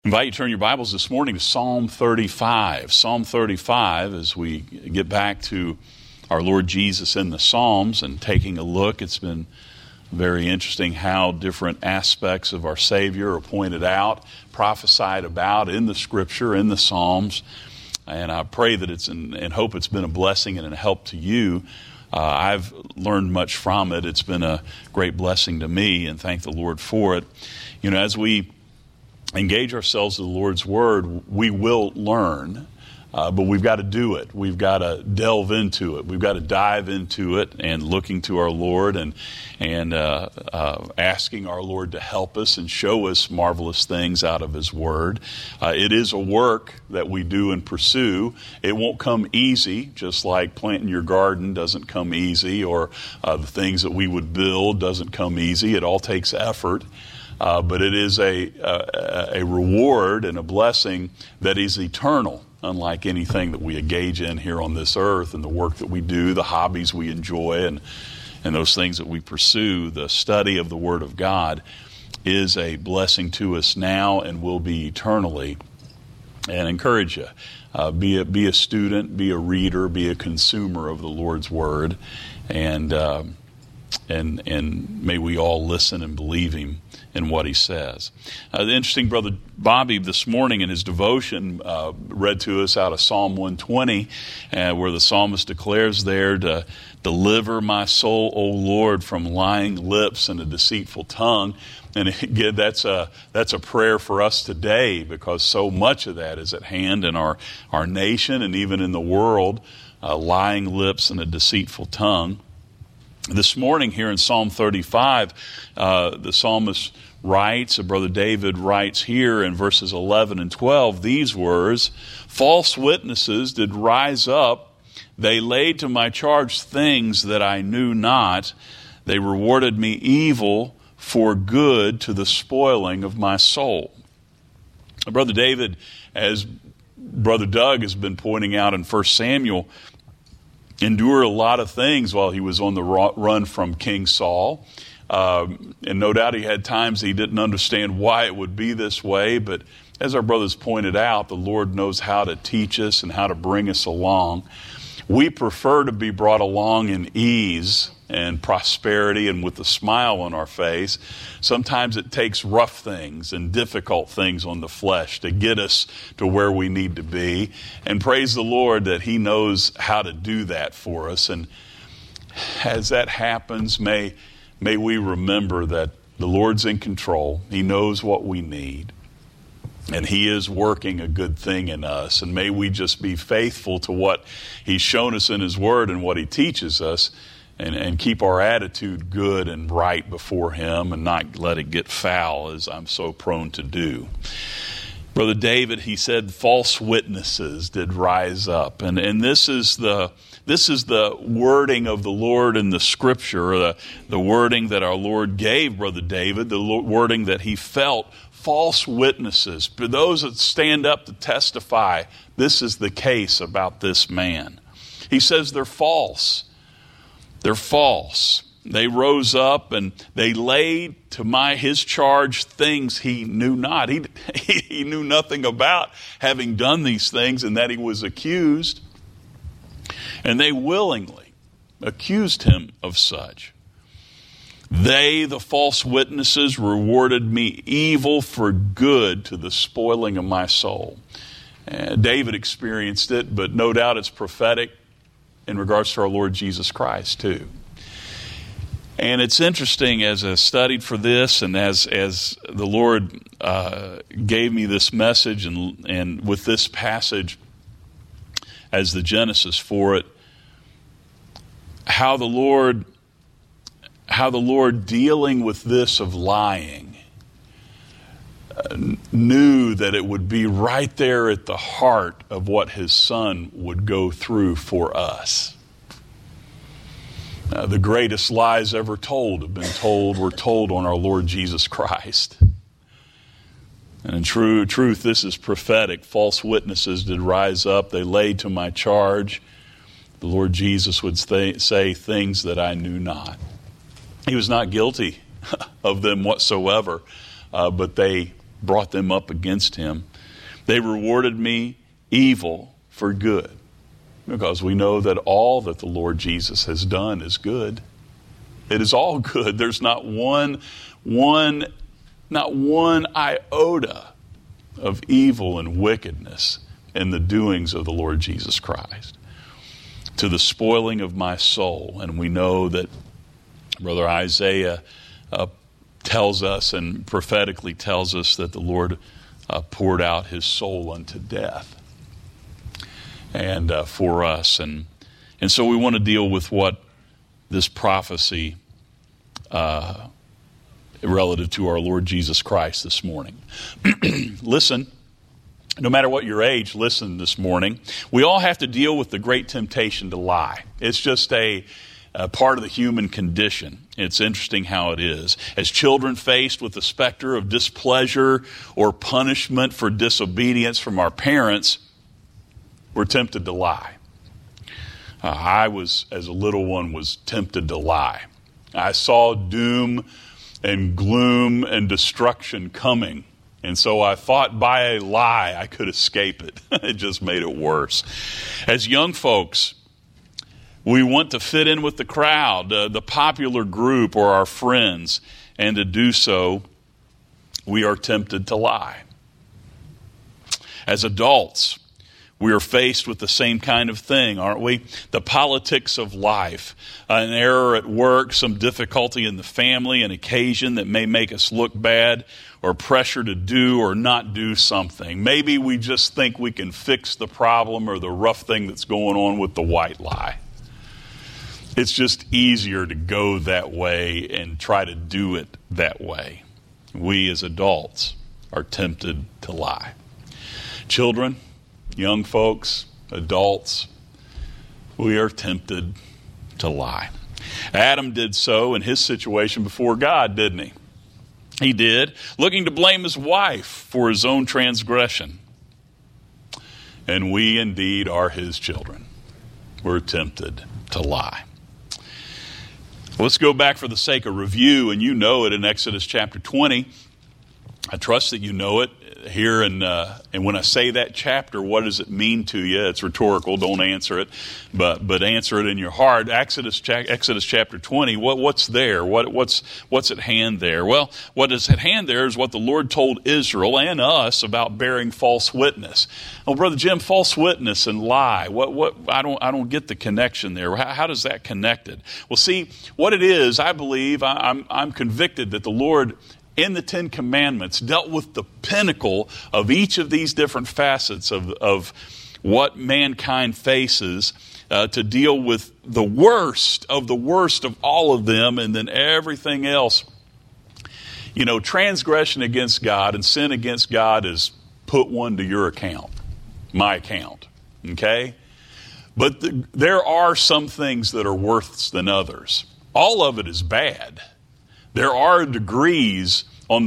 I invite you to turn your Bibles this morning to Psalm 35. Psalm 35, as we get back to our Lord Jesus in the Psalms and taking a look, it's been very interesting how different aspects of our Savior are pointed out, prophesied about in the Scripture, in the Psalms. And I pray that it's and hope it's been a blessing and a help to you. I've learned much from it. It's been a great blessing to me, and thank the Lord for it. You know, as we engage ourselves in the Lord's Word, we will learn, but we've got to do it. We've got to delve into it. We've got to dive into it and looking to our Lord and asking our Lord to help us and show us marvelous things out of His Word. It is a work that we do and pursue. It won't come easy, just like planting your garden doesn't come easy, or the things that we would build doesn't come easy. It all takes effort. But it is a reward and a blessing that is eternal, unlike anything that we engage in here on this earth, and the work that we do, the hobbies we enjoy, and those things that we pursue. The study of the Word of God is a blessing to us now and will be eternally. And I encourage you, be a student, be a reader, be a consumer of the Lord's Word, and may we all listen and believe Him in what He says. The interesting Brother Bobby this morning in his devotion read to us out of Psalm 120, where the psalmist declares there to deliver my soul, O Lord, from lying lips and a deceitful tongue. And again, that's a prayer for us today, because so much of that is at hand in our nation and even in the world, lying lips and a deceitful tongue. This morning here in Psalm 35, the psalmist writes, Brother David writes here in verses 11 and 12, these words, false witnesses did rise up. They laid to my charge things that I knew not. They rewarded me evil for good to the spoiling of my soul. Brother David, as Brother Doug has been pointing out in 1 Samuel, endured a lot of things while he was on the run from King Saul. And no doubt he had times he didn't understand why it would be this way. But as our brothers pointed out, the Lord knows how to teach us and how to bring us along. We prefer to be brought along in ease and prosperity and with a smile on our face. Sometimes it takes rough things and difficult things on the flesh to get us to where we need to be. And praise the Lord that He knows how to do that for us. And as that happens, may we remember that the Lord's in control. He knows what we need. And He is working a good thing in us. And may we just be faithful to what He's shown us in His Word and what He teaches us, and keep our attitude good and right before Him, and not let it get foul, as I'm so prone to do. Brother David, he said, false witnesses did rise up. And this is the wording of the Lord in the Scripture, the wording that our Lord gave Brother David, the wording that he felt. False witnesses, for those that stand up to testify, this is the case about this man. He says they're false. They're false. They rose up and they laid to his charge things he knew not. He knew nothing about having done these things, and that he was accused. And they willingly accused him of such. They, the false witnesses, rewarded me evil for good to the spoiling of my soul. David experienced it, but no doubt it's prophetic in regards to our Lord Jesus Christ too. And it's interesting, as I studied for this, and as the Lord gave me this message, and with this passage as the genesis for it, how the Lord dealing with this of lying knew that it would be right there at the heart of what His Son would go through for us. The greatest lies ever told were told on our Lord Jesus Christ. And in truth, this is prophetic. False witnesses did rise up. They laid to my charge. The Lord Jesus would say things that I knew not. He was not guilty of them whatsoever, but they brought them up against him. They rewarded me evil for good, because we know that all that the Lord Jesus has done is good. It is all good. There's not one iota of evil and wickedness in the doings of the Lord Jesus Christ, to the spoiling of my soul. And we know that Brother Isaiah tells us and prophetically tells us that the Lord poured out his soul unto death and for us. And so we want to deal with what this prophecy relative to our Lord Jesus Christ this morning. Listen, no matter what your age, listen this morning. We all have to deal with the great temptation to lie. It's just a part of the human condition. It's interesting how it is. As children faced with the specter of displeasure or punishment for disobedience from our parents, we're tempted to lie. I was, as a little one, was tempted to lie. I saw doom and gloom and destruction coming. And so I thought by a lie I could escape it. It just made it worse. As young folks, we want to fit in with the crowd, the popular group or our friends. And to do so, we are tempted to lie. As adults, we are faced with the same kind of thing, aren't we? The politics of life, an error at work, some difficulty in the family, an occasion that may make us look bad, or pressure to do or not do something. Maybe we just think we can fix the problem or the rough thing that's going on with the white lie. It's just easier to go that way and try to do it that way. We as adults are tempted to lie. Children, young folks, adults, we are tempted to lie. Adam did so in his situation before God, didn't he? He did, looking to blame his wife for his own transgression. And we indeed are his children. We're tempted to lie. Let's go back for the sake of review, and you know it in Exodus chapter 20. I trust that you know it here, and when I say that chapter, what does it mean to you? It's rhetorical. Don't answer it, but answer it in your heart. Exodus chapter 20. What's there? What's at hand there? Well, what is at hand there is what the Lord told Israel and us about bearing false witness. Oh, Brother Jim, false witness and lie. What? I don't get the connection there. How does that connected? Well, see, what it is, I believe, I'm convicted that the Lord in the Ten Commandments dealt with the pinnacle of each of these different facets of what mankind faces to deal with the worst of all of them, and then everything else. You know, transgression against God and sin against God is put one to your account, my account, okay? But there are some things that are worse than others. All of it is bad. There are degrees within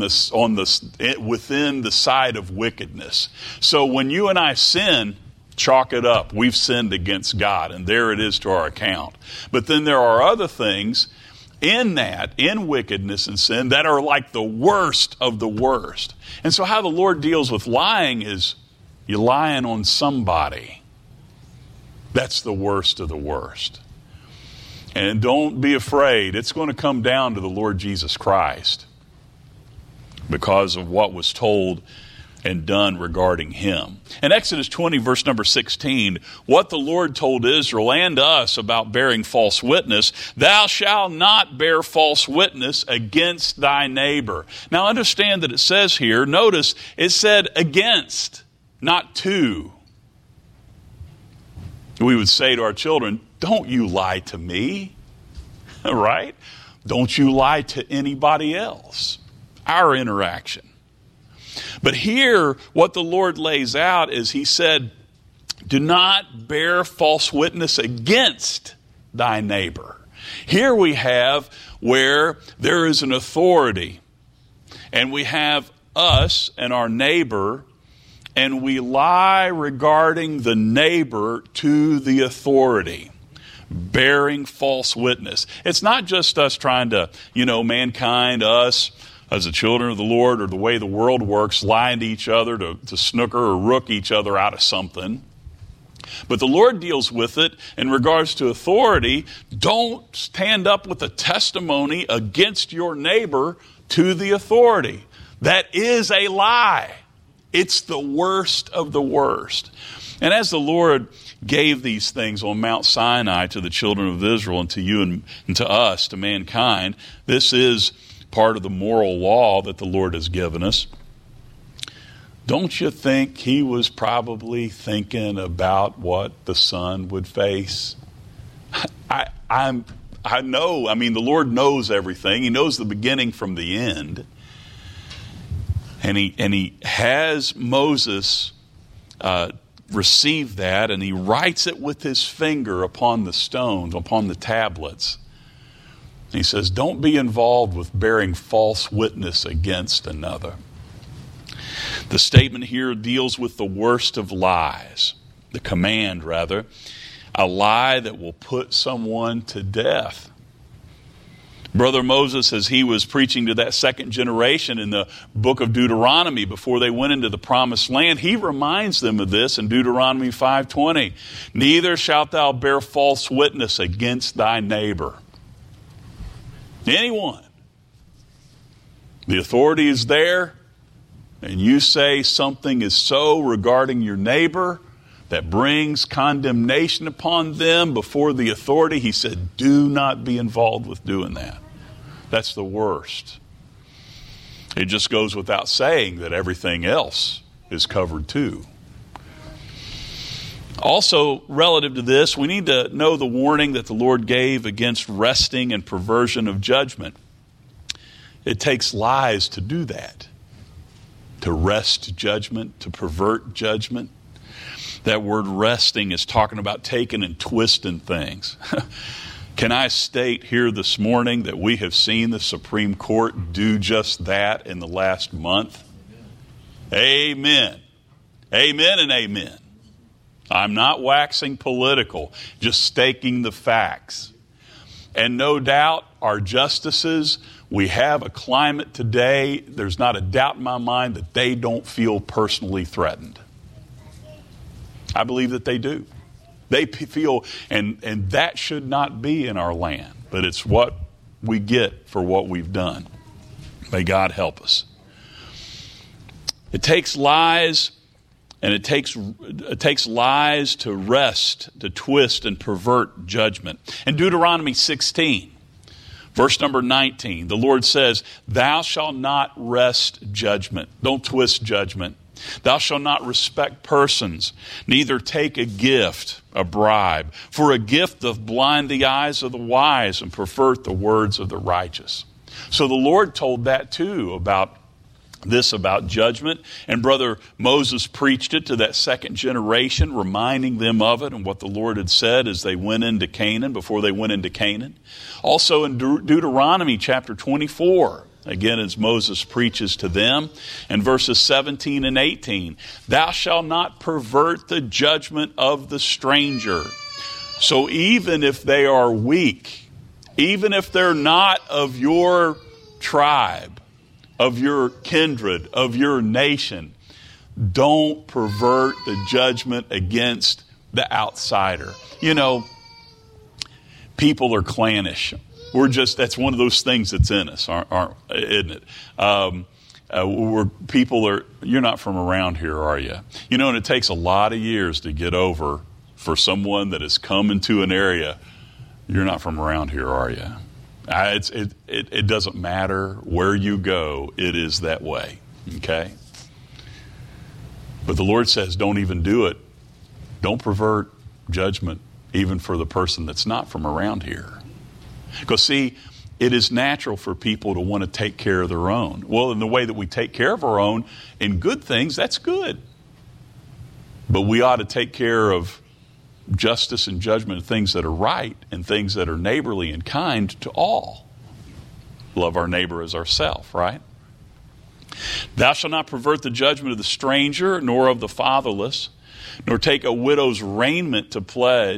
the side of wickedness. So when you and I sin, chalk it up. We've sinned against God, and there it is to our account. But then there are other things in wickedness and sin, that are like the worst of the worst. And so how the Lord deals with lying is you're lying on somebody. That's the worst of the worst. And don't be afraid. It's going to come down to the Lord Jesus Christ because of what was told and done regarding him. In Exodus 20, verse number 16, what the Lord told Israel and us about bearing false witness, thou shalt not bear false witness against thy neighbor. Now understand that it says here, notice it said against, not to. We would say to our children, don't you lie to me, right? Don't you lie to anybody else. Our interaction. But here, what the Lord lays out is he said, do not bear false witness against thy neighbor. Here we have where there is an authority, and we have us and our neighbor, and we lie regarding the neighbor to the authority, bearing false witness. It's not just us trying to, mankind, us, as the children of the Lord, or the way the world works, lying to each other to snooker or rook each other out of something. But the Lord deals with it in regards to authority. Don't stand up with a testimony against your neighbor to the authority. That is a lie. It's the worst of the worst. And as the Lord gave these things on Mount Sinai to the children of Israel, and to you and to us, to mankind, this is part of the moral law that the Lord has given us. Don't you think he was probably thinking about what the son would face? I know. I mean, the Lord knows everything. He knows the beginning from the end. And he has Moses receive that, and he writes it with his finger upon the stones, upon the tablets. And he says, don't be involved with bearing false witness against another. The statement here deals with the worst of lies. The command, rather. A lie that will put someone to death. Brother Moses, as he was preaching to that second generation in the book of Deuteronomy before they went into the promised land, he reminds them of this in Deuteronomy 5:20. Neither shalt thou bear false witness against thy neighbor. Anyone. The authority is there, and you say something is so regarding your neighbor that brings condemnation upon them before the authority, he said, do not be involved with doing that. That's the worst. It just goes without saying that everything else is covered too. Also, relative to this, we need to know the warning that the Lord gave against wresting and perversion of judgment. It takes lies to do that. To wrest judgment, to pervert judgment. That word wresting is talking about taking and twisting things. Can I state here this morning that we have seen the Supreme Court do just that in the last month? Amen. Amen and amen. I'm not waxing political, just stating the facts. And no doubt our justices, we have a climate today, there's not a doubt in my mind that they don't feel personally threatened. I believe that they do. They feel, and that should not be in our land, but it's what we get for what we've done. May God help us. It takes lies, and it takes lies to wrest, to twist, and pervert judgment. In Deuteronomy 16, verse number 19, the Lord says, thou shalt not wrest judgment. Don't twist judgment. Thou shalt not respect persons, neither take a gift, a bribe. For a gift doth blind the eyes of the wise and pervert the words of the righteous. So the Lord told that too about judgment. And Brother Moses preached it to that second generation, reminding them of it and what the Lord had said as they went into Canaan, before they went into Canaan. Also in Deuteronomy chapter 24, again, as Moses preaches to them, in verses 17 and 18, thou shalt not pervert the judgment of the stranger. So even if they are weak, even if they're not of your tribe, of your kindred, of your nation, don't pervert the judgment against the outsider. You know, people are clannish. That's one of those things that's in us, isn't it? You're not from around here, are you? You know, and it takes a lot of years to get over for someone that has come into an area. You're not from around here, are you? It doesn't matter where you go, it is that way, okay? But the Lord says, don't even do it. Don't pervert judgment, even for the person that's not from around here. Because see, it is natural for people to want to take care of their own. Well, in the way that we take care of our own in good things, that's good. But we ought to take care of justice and judgment, things that are right and things that are neighborly and kind to all. Love our neighbor as ourselves, right? Thou shalt not pervert the judgment of the stranger, nor of the fatherless, nor take a widow's raiment to pledge.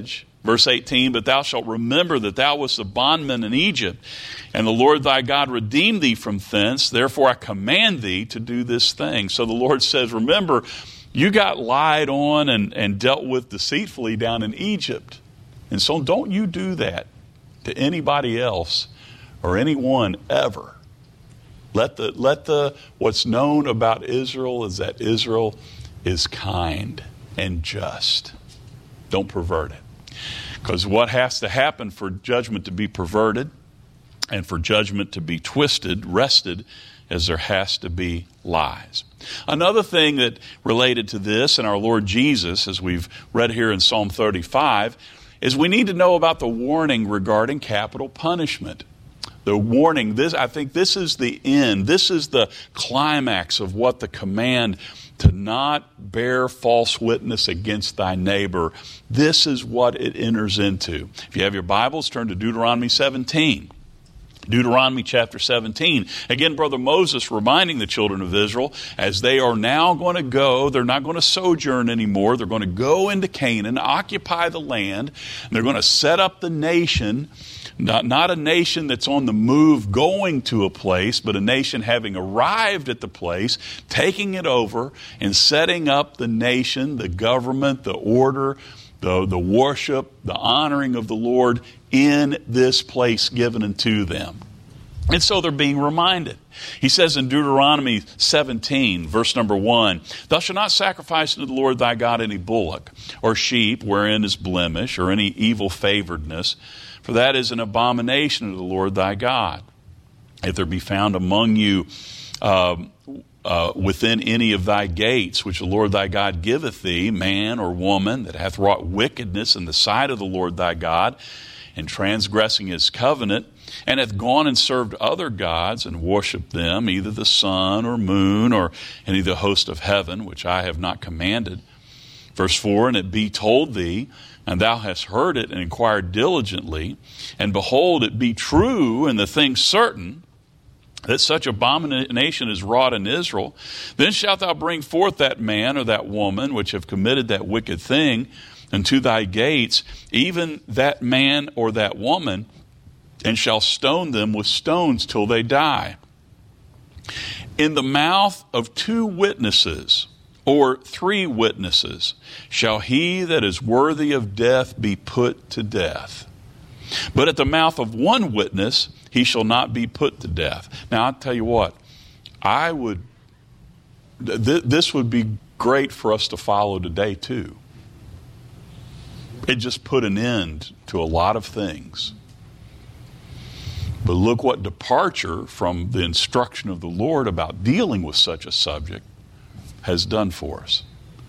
Verse 18, but thou shalt remember that thou wast a bondman in Egypt, and the Lord thy God redeemed thee from thence. Therefore I command thee to do this thing. So the Lord says, remember, you got lied on and dealt with deceitfully down in Egypt. And so don't you do that to anybody else or anyone ever. Let the what's known about Israel is that Israel is kind and just. Don't pervert it. Because what has to happen for judgment to be perverted and for judgment to be wrested, is there has to be lies. Another thing that related to this and our Lord Jesus, as we've read here in Psalm 35, is we need to know about the warning regarding capital punishment. The warning, I think this is the end. This is the climax of what the command to not bear false witness against thy neighbor. This is what it enters into. If you have your Bibles, turn to Deuteronomy 17. Deuteronomy chapter 17. Again, Brother Moses reminding the children of Israel, as they are now going to go, they're not going to sojourn anymore. They're going to go into Canaan, occupy the land, and they're going to set up the nation. Not a nation that's on the move going to a place, but a nation having arrived at the place, taking it over and setting up the nation, the government, the order, the worship, the honoring of the Lord in this place given unto them. And so they're being reminded. He says in Deuteronomy 17, verse number 1, thou shalt not sacrifice unto the Lord thy God any bullock or sheep wherein is blemish or any evil favoredness, for that is an abomination to the Lord thy God. If there be found among you within any of thy gates, which the Lord thy God giveth thee, man or woman that hath wrought wickedness in the sight of the Lord thy God, and transgressing his covenant, and hath gone and served other gods and worshipped them, either the sun or moon or any of the host of heaven, which I have not commanded. Verse 4, and it be told thee, and thou hast heard it and inquired diligently, and behold, it be true and the thing certain, that such abomination is wrought in Israel, then shalt thou bring forth that man or that woman which have committed that wicked thing unto thy gates, even that man or that woman, and shall stone them with stones till they die. In the mouth of 2 witnesses, or 3 witnesses, shall he that is worthy of death be put to death. But at the mouth of 1 witness he shall not be put to death. Now I'll tell you what, this would be great for us to follow today too. It just put an end to a lot of things. But look what departure from the instruction of the Lord about dealing with such a subject has done for us.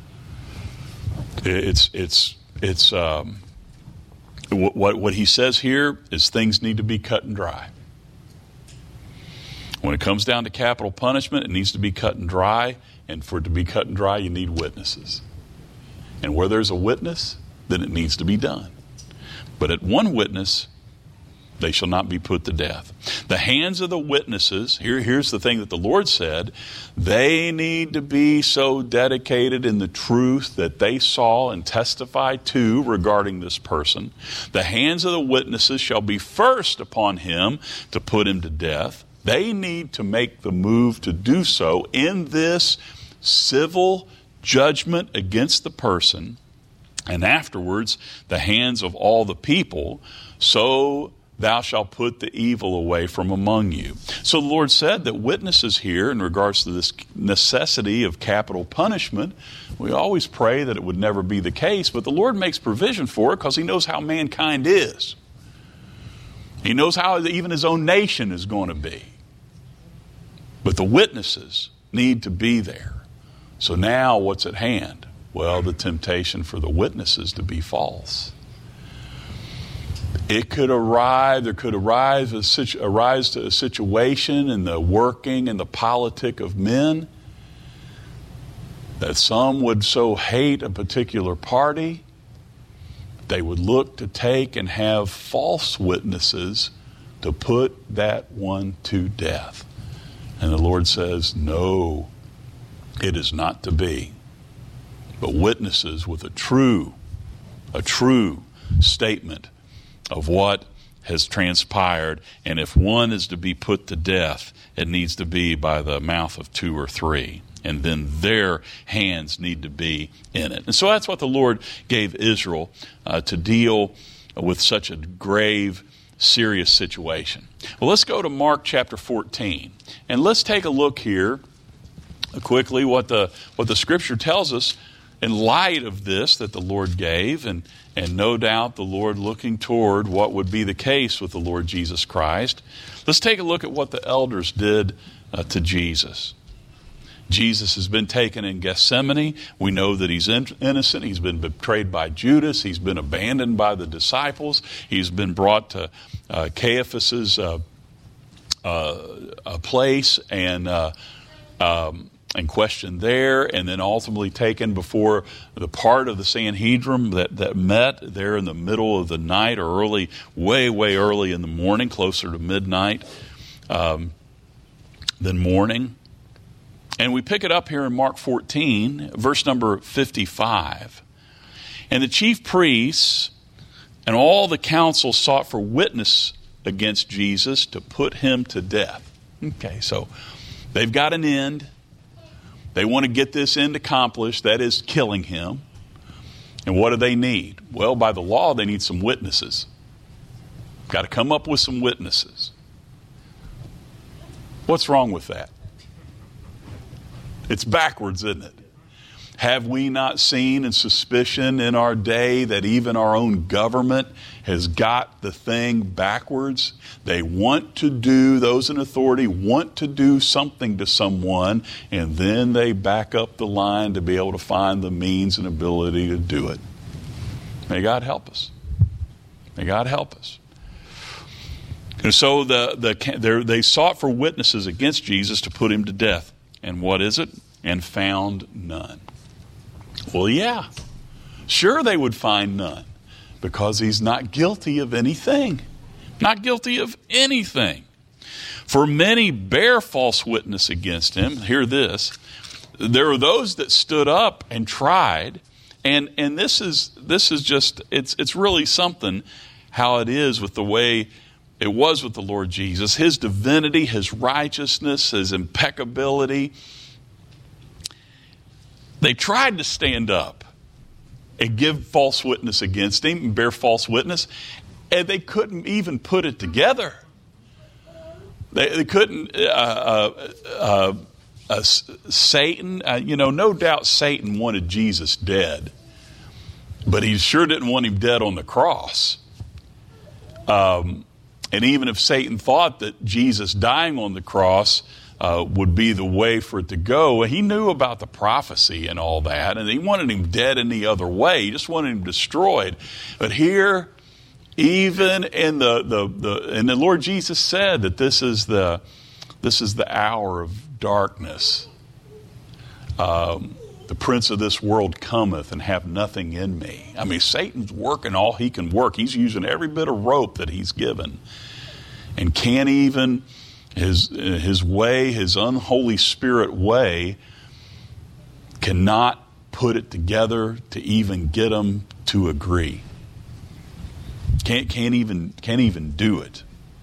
What he says here is things need to be cut and dry. When it comes down to capital punishment, it needs to be cut and dry, and for it to be cut and dry, you need witnesses. And where there's a witness, then it needs to be done. But at 1 witness, they shall not be put to death. The hands of the witnesses, here's the thing that the Lord said, they need to be so dedicated in the truth that they saw and testified to regarding this person. The hands of the witnesses shall be first upon him to put him to death. They need to make the move to do so in this civil judgment against the person, and afterwards the hands of all the people, so thou shalt put the evil away from among you. So the Lord said that witnesses here, in regards to this necessity of capital punishment, we always pray that it would never be the case, but the Lord makes provision for it because he knows how mankind is. He knows how even his own nation is going to be. But the witnesses need to be there. So now what's at hand? Well, the temptation for the witnesses to be false. There could arise to a situation in the working and the politic of men that some would so hate a particular party, they would look to take and have false witnesses to put that one to death. And the Lord says, no, it is not to be. But witnesses with a true statement of what has transpired, and if one is to be put to death, it needs to be by the mouth of 2 or 3, and then their hands need to be in it. And so that's what the Lord gave Israel to deal with such a grave, serious situation. Well, let's go to Mark chapter 14, and let's take a look here quickly what the Scripture tells us in light of this that the Lord gave, and no doubt the Lord looking toward what would be the case with the Lord Jesus Christ. Let's take a look at what the elders did to Jesus. Jesus has been taken in Gethsemane. We know that he's innocent. He's been betrayed by Judas. He's been abandoned by the disciples. He's been brought to Caiaphas's place and questioned there, and then ultimately taken before the part of the Sanhedrin that met there in the middle of the night, or way early in the morning, closer to midnight than morning. And we pick it up here in Mark 14, verse number 55. And the chief priests and all the council sought for witness against Jesus to put him to death. Okay, so they've got an end. They want to get this end accomplished, that is killing him. And what do they need? Well, by the law, they need some witnesses. Got to come up with some witnesses. What's wrong with that? It's backwards, isn't it? Have we not seen in suspicion in our day that even our own government has got the thing backwards? They want to do, those in authority want to do something to someone, and then they back up the line to be able to find the means and ability to do it. May God help us. May God help us. And so they sought for witnesses against Jesus to put him to death. And what is it? And found none. Well, yeah, sure they would find none, because he's not guilty of anything. Not guilty of anything. For many bear false witness against him. Hear this. There are those that stood up and tried, and this is just, it's really something how it is with the way it was with the Lord Jesus. His divinity, his righteousness, his impeccability. They tried to stand up and give false witness against him and bear false witness, and they couldn't even put it together. They couldn't. Satan, no doubt Satan wanted Jesus dead, but he sure didn't want him dead on the cross. And even if Satan thought that Jesus dying on the cross would be the way for it to go, he knew about the prophecy and all that, and he wanted him dead any other way. He just wanted him destroyed. But here, even in the Lord Jesus said that this is the hour of darkness. The prince of this world cometh and have nothing in me. I mean, Satan's working all he can work. He's using every bit of rope that he's given, and can't even his way, his unholy spirit way, cannot put it together to even get them to agree. Can't even do it.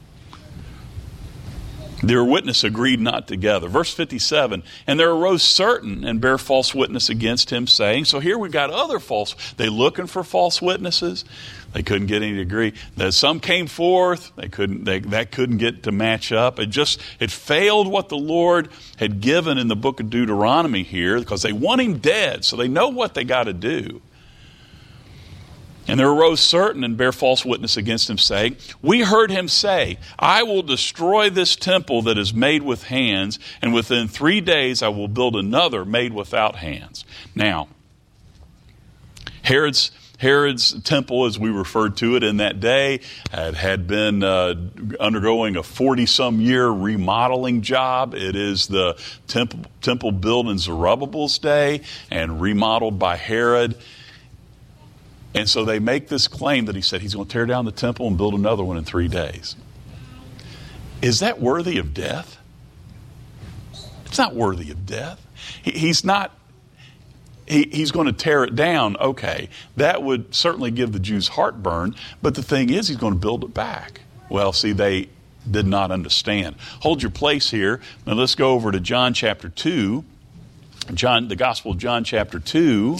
Their witness agreed not together. Verse 57, and there arose certain and bare false witness against him, saying, so here we've got other false, they looking for false witnesses. They couldn't get any to agree. Some came forth, that couldn't get to match up. It failed what the Lord had given in the book of Deuteronomy here, because they want him dead, so they know what they got to do. And there arose certain and bare false witness against him, saying, we heard him say, I will destroy this temple that is made with hands, and within 3 days I will build another made without hands. Now, Herod's temple, as we referred to it in that day, had been undergoing a 40-some year remodeling job. It is the temple built in Zerubbabel's day and remodeled by Herod. And so they make this claim that he said he's going to tear down the temple and build another one in 3 days. Is that worthy of death? It's not worthy of death. He's not he's going to tear it down. Okay, that would certainly give the Jews heartburn, but the thing is, he's going to build it back. Well, see, they did not understand. Hold your place here. Now let's go over to John chapter 2. The Gospel of John chapter 2.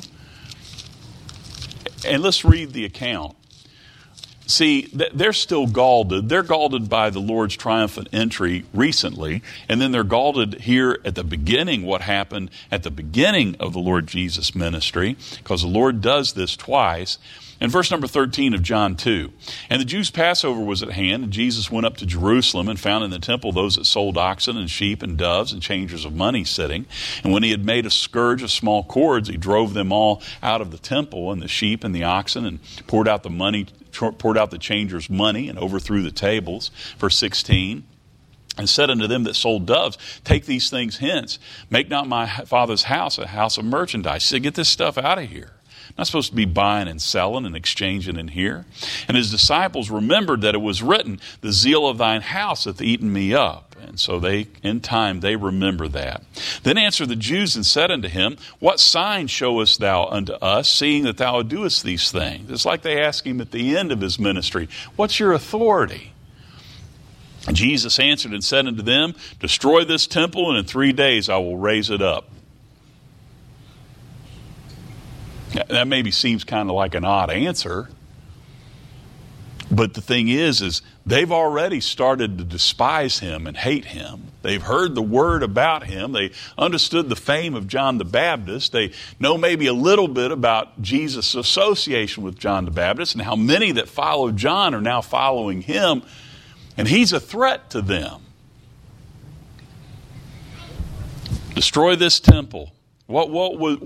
And let's read the account. See, they're still galled. They're galled by the Lord's triumphant entry recently, and then they're galled here at the beginning, what happened at the beginning of the Lord Jesus' ministry, because the Lord does this twice. In verse number 13 of John 2, and the Jews' Passover was at hand, and Jesus went up to Jerusalem and found in the temple those that sold oxen and sheep and doves and changers of money sitting. And when he had made a scourge of small cords, he drove them all out of the temple, and the sheep and the oxen, and poured out the changers' money, and overthrew the tables. Verse 16. And said unto them that sold doves, take these things hence. Make not my Father's house a house of merchandise. He said, get this stuff out of here. Not supposed to be buying and selling and exchanging in here. And his disciples remembered that it was written, the zeal of thine house hath eaten me up. And so in time they remember that. Then answered the Jews and said unto him, what sign showest thou unto us, seeing that thou doest these things? It's like they ask him at the end of his ministry, what's your authority? And Jesus answered and said unto them, destroy this temple, and in 3 days I will raise it up. That maybe seems kind of like an odd answer. But the thing is they've already started to despise him and hate him. They've heard the word about him. They understood the fame of John the Baptist. They know maybe a little bit about Jesus' association with John the Baptist and how many that followed John are now following him. And he's a threat to them. Destroy this temple. What were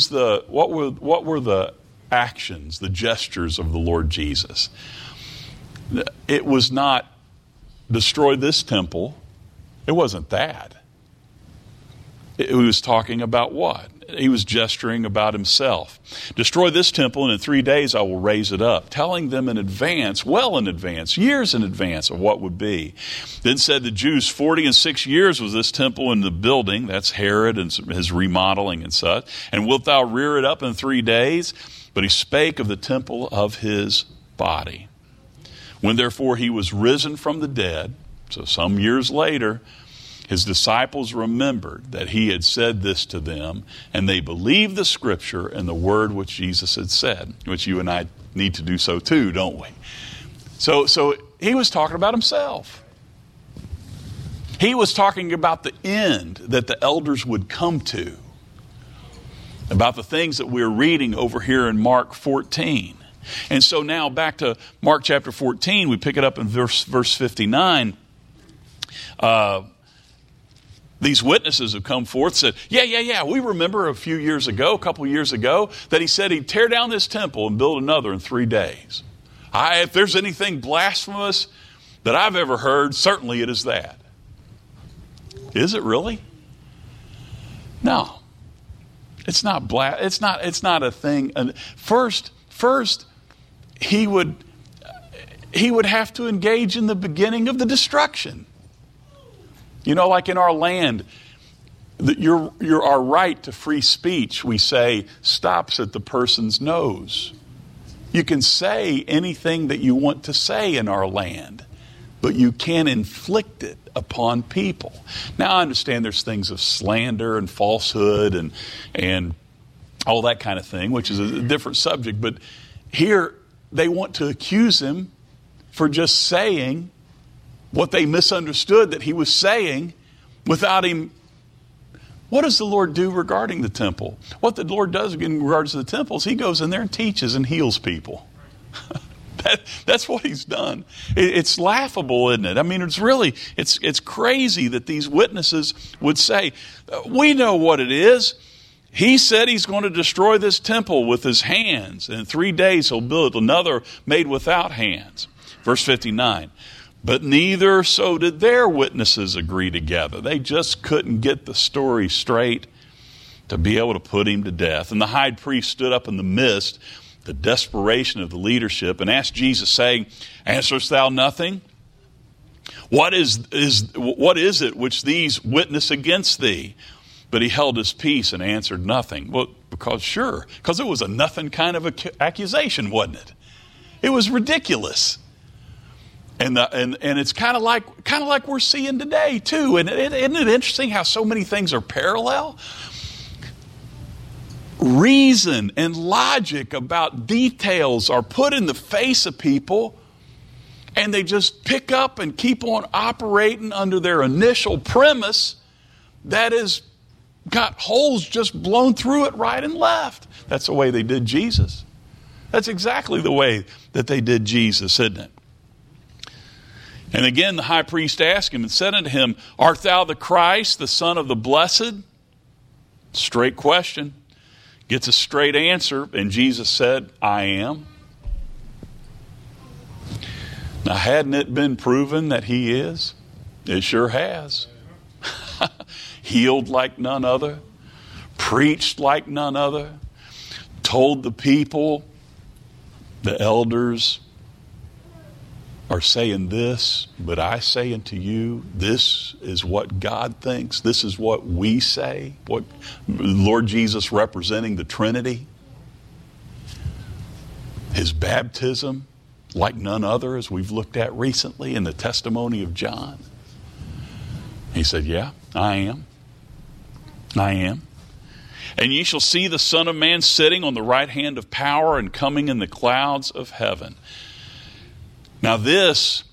the actions, the gestures of the Lord Jesus? It was not destroy this temple. It wasn't that. He was talking about what? He was gesturing about himself. Destroy this temple, and in 3 days I will raise it up. Telling them in advance, well in advance, years in advance of what would be. Then said the Jews, 46 years was this temple in the building. That's Herod and his remodeling and such. And wilt thou rear it up in 3 days? But he spake of the temple of his body. When therefore he was risen from the dead, so some years later, his disciples remembered that he had said this to them, and they believed the scripture and the word which Jesus had said, which you and I need to do so too, don't we? So he was talking about himself. He was talking about the end that the elders would come to, about the things that we're reading over here in Mark 14. And so now back to Mark chapter 14, we pick it up in verse 59. These witnesses have come forth and said, yeah, we remember a couple years ago, that he said he'd tear down this temple and build another in 3 days. If there's anything blasphemous that I've ever heard, certainly it is that. Is it really? No. It's not it's not a thing. And first he would have to engage in the beginning of the destruction. You know, like in our land, our right to free speech, we say, stops at the person's nose. You can say anything that you want to say in our land, but you can't inflict it upon people. Now, I understand there's things of slander and falsehood and all that kind of thing, which is a different subject. But here, they want to accuse him for just saying what they misunderstood that he was saying without him. What does the Lord do regarding the temple? What the Lord does in regards to the temple is he goes in there and teaches and heals people. That's what he's done. It's laughable, isn't it? I mean, it's crazy that these witnesses would say, we know what it is. He said he's going to destroy this temple with his hands. And in 3 days he'll build another made without hands. Verse 59. But neither so did their witnesses agree together. They just couldn't get the story straight to be able to put him to death. And the high priest stood up in the midst, the desperation of the leadership, and asked Jesus, saying, answerest thou nothing? What is it which these witness against thee? But he held his peace and answered nothing. Well, because it was a nothing kind of accusation, wasn't it? It was ridiculous. And it's kind of like we're seeing today too. And isn't it interesting how so many things are parallel? Reason and logic about details are put in the face of people, and they just pick up and keep on operating under their initial premise that is got holes just blown through it right and left. That's the way they did Jesus. That's exactly the way that they did Jesus, isn't it? And again, the high priest asked him and said unto him, Art thou the Christ, the Son of the Blessed? Straight question. Gets a straight answer, and Jesus said, I am. Now, hadn't it been proven that he is? It sure has. Healed like none other, preached like none other, told the people, the elders are saying this, but I say unto you, this is what God thinks. This is what we say. What Lord Jesus representing the Trinity. His baptism, like none other, as we've looked at recently in the testimony of John. He said, yeah, I am. I am. And ye shall see the Son of Man sitting on the right hand of power and coming in the clouds of heaven. Now these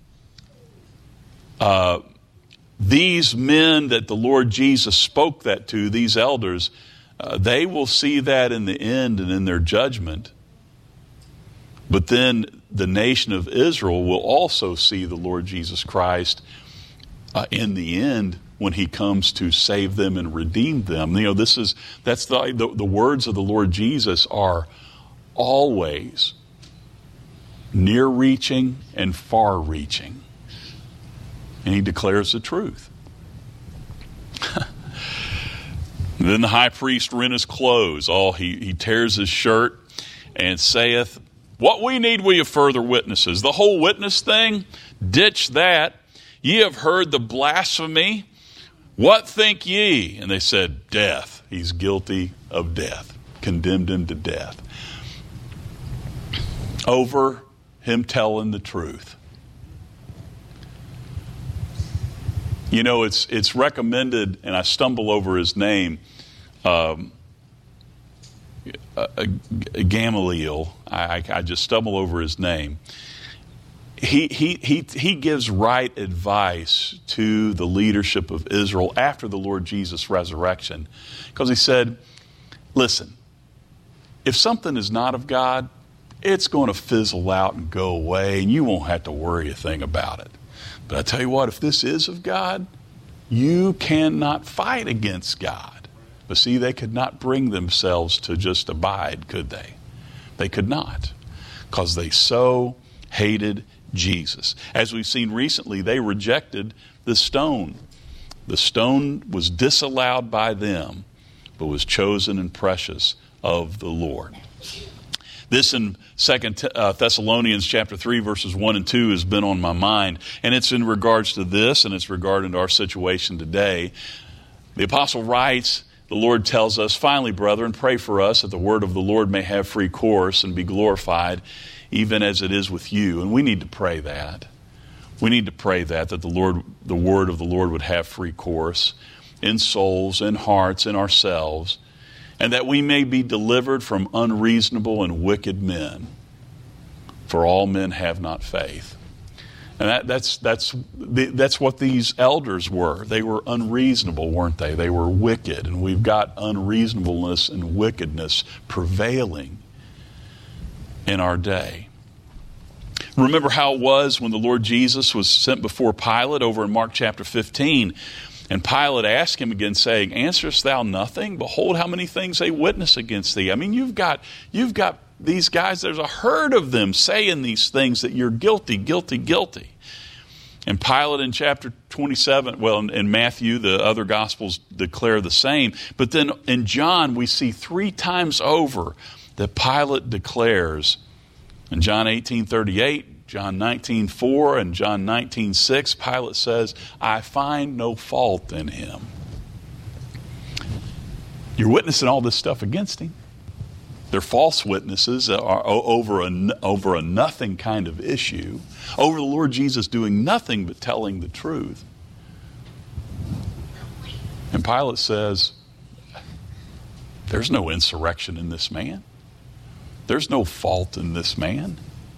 men that the Lord Jesus spoke that to, these elders, they will see that in the end and in their judgment. But then the nation of Israel will also see the Lord Jesus Christ in the end when he comes to save them and redeem them. You know, that's the words of the Lord Jesus are always near-reaching and far-reaching. And he declares the truth. Then the high priest rent his clothes. He tears his shirt and saith, What we need we have further witnesses. The whole witness thing, ditch that. Ye have heard the blasphemy. What think ye? And they said, death. He's guilty of death. Condemned him to death. Over him telling the truth. You know, it's recommended, and I stumble over his name, Gamaliel. I just stumble over his name. He gives right advice to the leadership of Israel after the Lord Jesus' resurrection. Because he said, listen, if something is not of God, it's going to fizzle out and go away, and you won't have to worry a thing about it. But I tell you what, if this is of God, you cannot fight against God. But see, they could not bring themselves to just abide, could they? They could not, because they so hated Jesus. As we've seen recently, they rejected the stone. The stone was disallowed by them, but was chosen and precious of the Lord. This in 2 Thessalonians chapter 3, verses 1 and 2 has been on my mind. And it's in regards to this, and it's regarding our situation today. The apostle writes, the Lord tells us, Finally, brethren, pray for us that the word of the Lord may have free course and be glorified, even as it is with you. And we need to pray that. We need to pray that the word of the Lord would have free course in souls, in hearts, in ourselves, and that we may be delivered from unreasonable and wicked men. For all men have not faith. And that's what these elders were. They were unreasonable, weren't they? They were wicked, and we've got unreasonableness and wickedness prevailing in our day. Remember how it was when the Lord Jesus was sent before Pilate over in Mark chapter 15. And Pilate asked him again, saying, Answerest thou nothing? Behold, how many things they witness against thee. I mean, you've got these guys, there's a herd of them saying these things that you're guilty, guilty, guilty. And Pilate in chapter 27, in Matthew, the other Gospels declare the same. But then in John, we see 3 times over that Pilate declares, in John 18:38, John 19:4, and John 19:6, Pilate says, I find no fault in him. You're witnessing all this stuff against him. They're false witnesses are over a nothing kind of issue, over the Lord Jesus doing nothing but telling the truth. And Pilate says, there's no insurrection in this man. There's no fault in this man.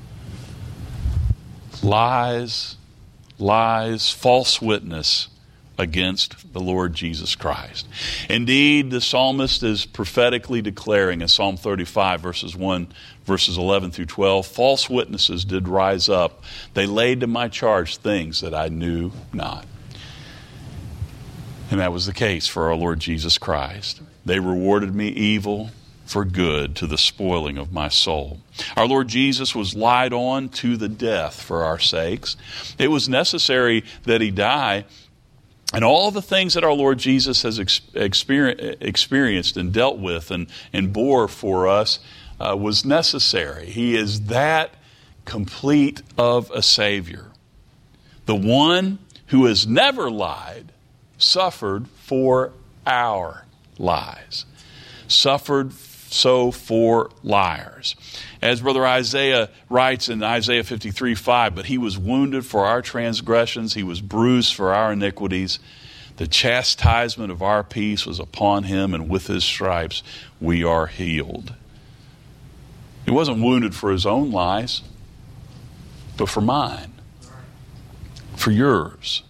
Lies, false witness against the Lord Jesus Christ. Indeed, the psalmist is prophetically declaring in Psalm 35, verses 11 through 12, false witnesses did rise up. They laid to my charge things that I knew not. And that was the case for our Lord Jesus Christ. They rewarded me evil for good, to the spoiling of my soul. Our Lord Jesus was lied on to the death for our sakes. It was necessary that he die. And all the things that our Lord Jesus has experienced and dealt with and bore for us was necessary. He is that complete of a Savior. The one who has never lied suffered for our lies. Suffered so for liars. As Brother Isaiah writes in Isaiah 53:5, but he was wounded for our transgressions, he was bruised for our iniquities. The chastisement of our peace was upon him, and with his stripes we are healed. He wasn't wounded for his own lies, but for mine, for yours.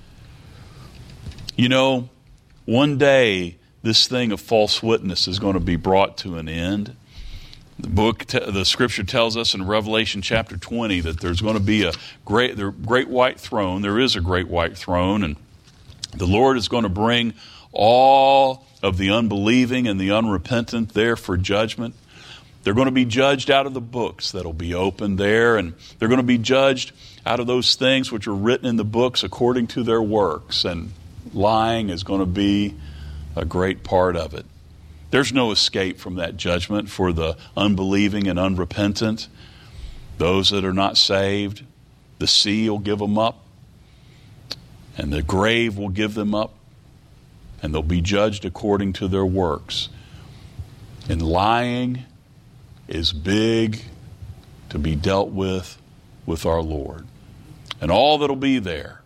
You know, one day this thing of false witness is going to be brought to an end. The scripture tells us in Revelation chapter 20 that there's going to be a great white throne. There is a great white throne, and the Lord is going to bring all of the unbelieving and the unrepentant there for judgment. They're going to be judged out of the books that'll be opened there, and they're going to be judged out of those things which are written in the books according to their works, and lying is going to be a great part of it. There's no escape from that judgment for the unbelieving and unrepentant. Those that are not saved, the sea will give them up, and the grave will give them up, and they'll be judged according to their works. And lying is big to be dealt with our Lord. And all that'll be there,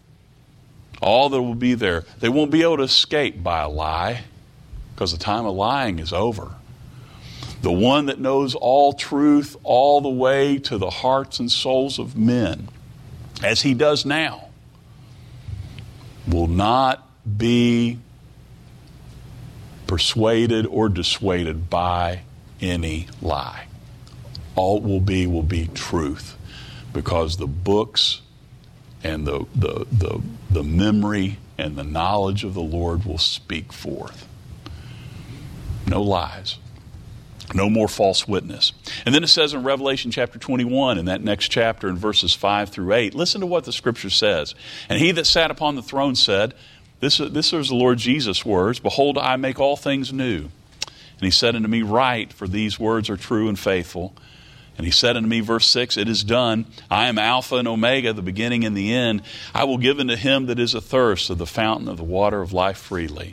they won't be able to escape by a lie, because the time of lying is over. The one that knows all truth all the way to the hearts and souls of men, as he does now, will not be persuaded or dissuaded by any lie. All it will be truth, because the books and the memory and the knowledge of the Lord will speak forth. No lies. No more false witness. And then it says in Revelation chapter 21, in that next chapter in verses 5 through 8, listen to what the scripture says. And he that sat upon the throne said, this is the Lord Jesus' words, behold, I make all things new. And he said unto me, write, for these words are true and faithful. And he said unto me, verse 6, it is done. I am Alpha and Omega, the beginning and the end. I will give unto him that is athirst of the fountain of the water of life freely.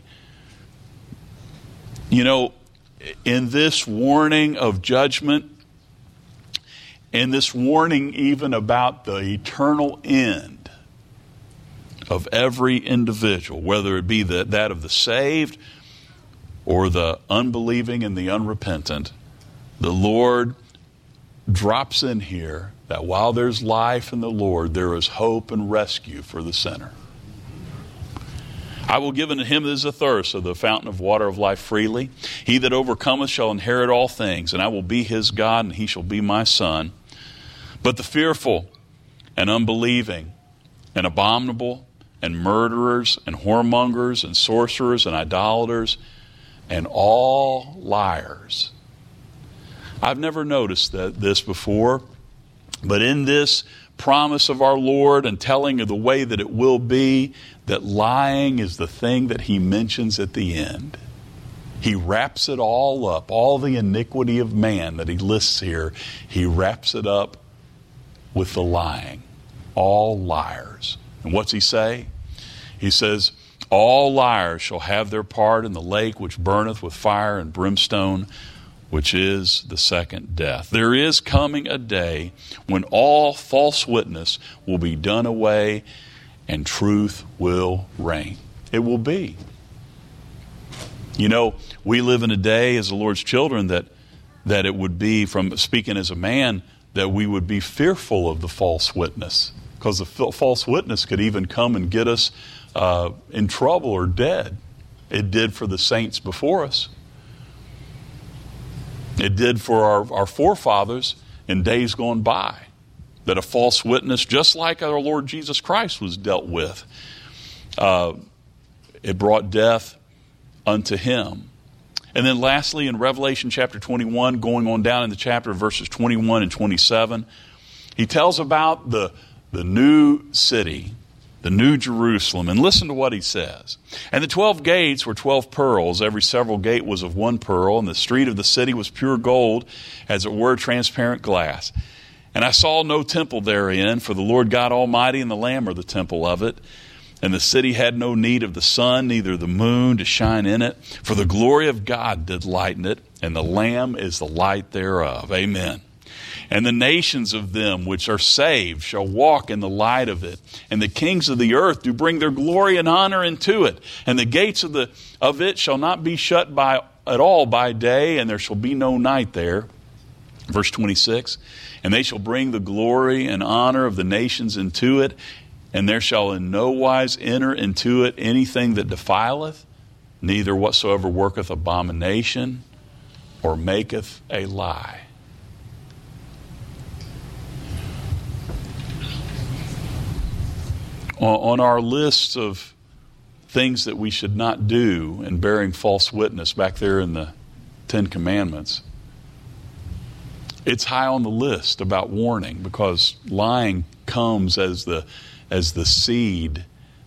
You know, in this warning of judgment, in this warning even about the eternal end of every individual, whether it be that of the saved or the unbelieving and the unrepentant, the Lord drops in here that while there's life in the Lord, there is hope and rescue for the sinner. I will give unto him that is athirst of the fountain of water of life freely. He that overcometh shall inherit all things, and I will be his God, and he shall be my son. But the fearful and unbelieving and abominable and murderers and whoremongers and sorcerers and idolaters and all liars. I've never noticed this before, but in this promise of our Lord and telling of the way that it will be, that lying is the thing that he mentions at the end. He wraps it all up, all the iniquity of man that he lists here, he wraps it up with the lying. All liars. And what's he say? He says, All liars shall have their part in the lake which burneth with fire and brimstone, which is the second death. There is coming a day when all false witness will be done away and truth will reign. It will be. You know, we live in a day as the Lord's children that it would be, from speaking as a man, that we would be fearful of the false witness, because the false witness could even come and get us in trouble or dead. It did for the saints before us. It did for our forefathers in days gone by, that a false witness, just like our Lord Jesus Christ was dealt with, it brought death unto him. And then lastly, in Revelation chapter 21, going on down in the chapter, verses 21 and 27, he tells about the new city, the new Jerusalem. And listen to what he says. And the 12 gates were 12 pearls. Every several gate was of one pearl. And the street of the city was pure gold, as it were transparent glass. And I saw no temple therein, for the Lord God Almighty and the Lamb are the temple of it. And the city had no need of the sun, neither the moon to shine in it. For the glory of God did lighten it, and the Lamb is the light thereof. Amen. And the nations of them which are saved shall walk in the light of it. And the kings of the earth do bring their glory and honor into it. And the gates of it shall not be shut at all by day, and there shall be no night there. Verse 26, and they shall bring the glory and honor of the nations into it, and there shall in no wise enter into it anything that defileth, neither whatsoever worketh abomination or maketh a lie. On our list of things that we should not do in bearing false witness back there in the Ten Commandments, it's high on the list about warning, because lying comes as the seed,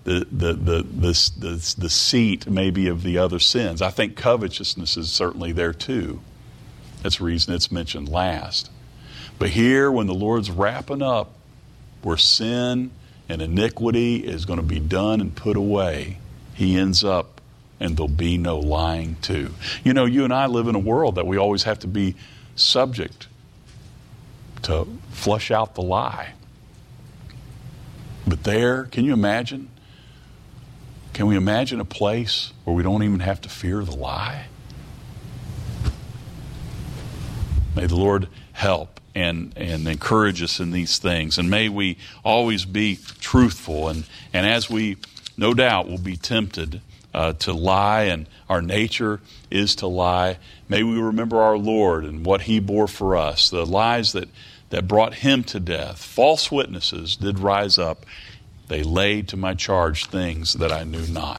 the seat maybe of the other sins. I think covetousness is certainly there too. That's the reason it's mentioned last. But here, when the Lord's wrapping up where sin and iniquity is going to be done and put away, he ends up, and there'll be no lying too. You know, you and I live in a world that we always have to be subject to flush out the lie. But there, can you imagine? Can we imagine a place where we don't even have to fear the lie? May the Lord help and encourage us in these things. And may we always be truthful. And as we, no doubt, will be tempted to lie, and our nature is to lie, may we remember our Lord and what he bore for us, the lies that brought him to death. False witnesses did rise up. They laid to my charge things that I knew not.